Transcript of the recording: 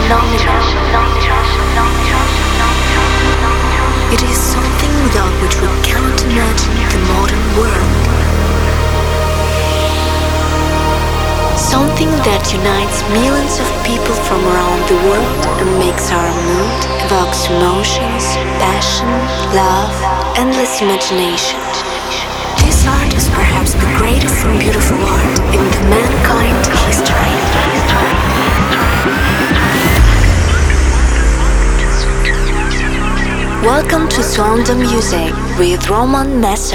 It is something without which we cannot imagine the modern world. Something that unites millions of people from around the world and makes our mood, evokes emotions, passion, love, endless imagination. This art is perhaps the greatest and beautiful art in the mankind history. Welcome to Sound of Music with Roman Messer.